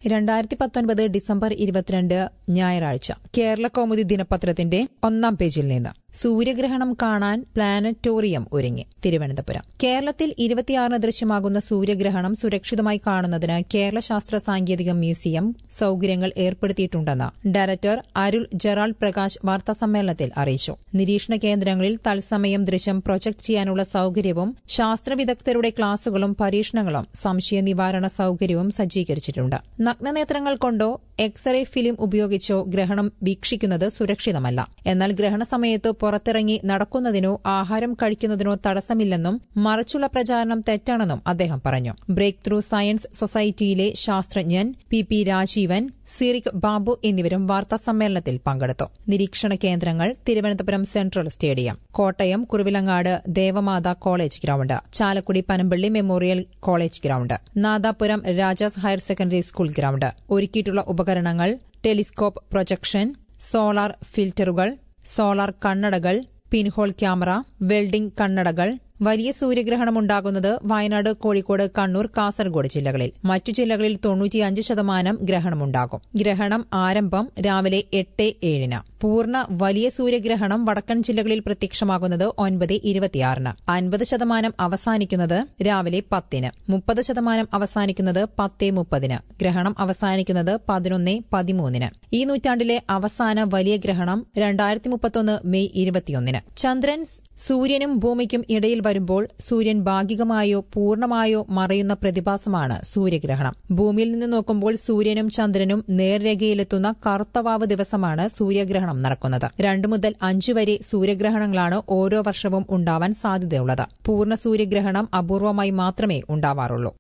2019 December 22 ഞായറാഴ്ച കേരള കൗമുദി ദിനപത്രത്തിന്റെ ഒന്നാം പേജിൽ നിന്ന് സൂര്യഗ്രഹണം കാണാൻ പ്ലാനറ്റോറിയം ഒരുങ്ങി. തിരുവനന്തപുരം. കേരളത്തിൽ 26 ദൃശ്യമാകുന്ന സൂര്യഗ്രഹണം സുരക്ഷിതമായി കാണുന്നതിന് കേരള ശാസ്ത്ര സാങ്കേതിക മ്യൂസിയം സൌകര്യങ്ങൾ ഏർപ്പെടുത്തിയിട്ടുണ്ടെന്ന് ഡയറക്ടർ അരുൾ ജെറാൾഡ് പ്രകാശ് വാർത്താസമ്മേളനത്തിൽ അറിയിച്ചു. നിരീക്ഷണ കേന്ദ്രങ്ങളിൽ തത്സമയം ദൃശ്യം പ്രൊജക്ട് ചെയ്യാനുള്ള സൌകര്യവും ശാസ്ത്രവിദഗ്ധരുടെ ക്ലാസുകളും പരീക്ഷണങ്ങളും സംശയ നിവാരണ സൌകര്യവും സജ്ജീകരിച്ചിട്ടുണ്ട്. നഗ്നനേത്രങ്ങൾ കൊണ്ടോ എക്സ്റേ ഫിലിം ഉപയോഗിച്ചോ ഗ്രഹണം വീക്ഷിക്കുന്നത് സുരക്ഷിതമല്ല. എന്നാൽ ഗ്രഹണ സമയത്ത് പുറത്തിറങ്ങി നടക്കുന്നതിനോ ആഹാരം കഴിക്കുന്നതിനോ തടസ്സമില്ലെന്നും മറിച്ചുള്ള പ്രചാരണം തെറ്റാണെന്നും അദ്ദേഹം പറഞ്ഞു. ബ്രേക്ക് ത്രൂ സയൻസ് സൊസൈറ്റിയിലെ ശാസ്ത്രജ്ഞൻ പി രാജീവൻ, സിറിക് ബാബു എന്നിവരും വാർത്താസമ്മേളനത്തിൽ പങ്കെടുത്തു. നിരീക്ഷണ കേന്ദ്രങ്ങൾ Thiruvananthapuram central stadium, Kottayam Kuruvilangad Devamatha college ground, Chalakudy Panampilly memorial college ground, Nadapuram Rajas higher secondary school ground. ഒരുക്കിയിട്ടുള്ള ഉപകരണങ്ങൾ ടെലിസ്കോപ്പ് പ്രൊജക്ഷൻ, സോളാർ ഫിൽറ്ററുകൾ, സോളാർ കണ്ണടകൾ, പിൻഹോൾ ക്യാമറ, വെൽഡിംഗ് കണ്ണടകൾ. വലിയ സൂര്യഗ്രഹണമുണ്ടാകുന്നത് വയനാട്, കോഴിക്കോട്, കണ്ണൂർ, കാസർഗോഡ് ജില്ലകളിൽ. മറ്റു ജില്ലകളിൽ 95% ഗ്രഹണമുണ്ടാകും. ഗ്രഹണം ആരംഭം രാവിലെ 8:07. പൂർണ്ണ വലിയ സൂര്യഗ്രഹണം വടക്കൻ ജില്ലകളിൽ പ്രത്യക്ഷമാകുന്നത് 9:26. 50% അവസാനിക്കുന്നത് രാവിലെ 10. 30% അവസാനിക്കുന്നത് 10:30. ഗ്രഹണം അവസാനിക്കുന്നത് 11:13. ഈ നൂറ്റാണ്ടിലെ അവസാന വലിയ ഗ്രഹണം 2031 മെയ് 21. ചന്ദ്രൻ സൂര്യനും ഭൂമിക്കും ഇടയിൽ വരുമ്പോൾ സൂര്യൻ ഭാഗികമായോ പൂർണ്ണമായോ മറയുന്ന പ്രതിഭാസമാണ് സൂര്യഗ്രഹണം. ഭൂമിയിൽ നിന്ന് നോക്കുമ്പോൾ സൂര്യനും ചന്ദ്രനും നേർരേഖയിലെത്തുന്ന കറുത്തവാവ് ദിവസമാണ് സൂര്യഗ്രഹണം നടക്കുന്നത്. 2 മുതൽ 5 വരെ സൂര്യഗ്രഹണങ്ങളാണ് ഓരോ വർഷവും ഉണ്ടാവാൻ സാധ്യതയുള്ളത്. പൂർണ്ണ സൂര്യഗ്രഹണം അപൂർവമായി മാത്രമേ ഉണ്ടാവാറുള്ളൂ.